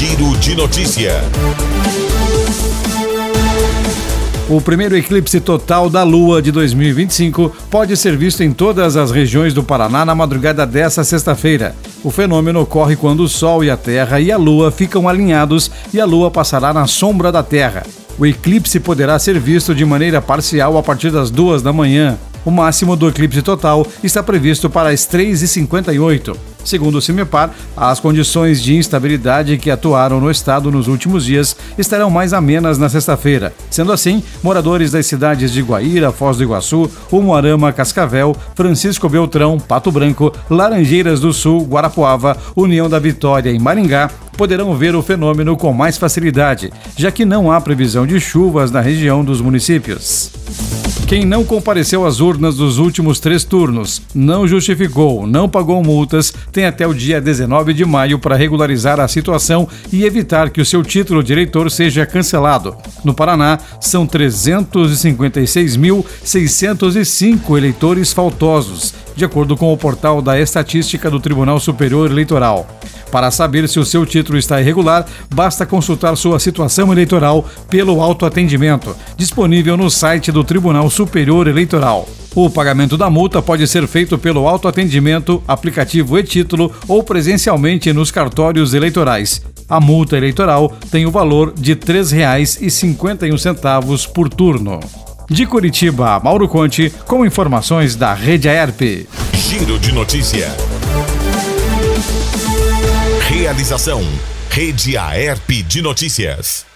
Giro de Notícia. O primeiro eclipse total da Lua de 2025 pode ser visto em todas as regiões do Paraná na madrugada desta sexta-feira. O fenômeno ocorre quando o Sol e a Terra e a Lua ficam alinhados e a Lua passará na sombra da Terra. O eclipse poderá ser visto de maneira parcial a partir das 2 da manhã. O máximo do eclipse total está previsto para as 3h58. Segundo o CIMEPAR, as condições de instabilidade que atuaram no estado nos últimos dias estarão mais amenas na sexta-feira. Sendo assim, moradores das cidades de Guaíra, Foz do Iguaçu, Umuarama, Cascavel, Francisco Beltrão, Pato Branco, Laranjeiras do Sul, Guarapuava, União da Vitória e Maringá poderão ver o fenômeno com mais facilidade, já que não há previsão de chuvas na região dos municípios. Quem não compareceu às urnas dos últimos 3 turnos, não justificou, não pagou multas, tem até o dia 19 de maio para regularizar a situação e evitar que o seu título de eleitor seja cancelado. No Paraná, são 356.605 eleitores faltosos, de acordo com o portal da Estatística do Tribunal Superior Eleitoral. Para saber se o seu título está irregular, basta consultar sua situação eleitoral pelo autoatendimento, disponível no site do Tribunal Superior Eleitoral. O pagamento da multa pode ser feito pelo autoatendimento, aplicativo e-título ou presencialmente nos cartórios eleitorais. A multa eleitoral tem o valor de R$ 3,51 por turno. De Curitiba, Mauro Conte, com informações da Rede Aerp. Giro de Notícia. Realização: Rede Aerp de Notícias.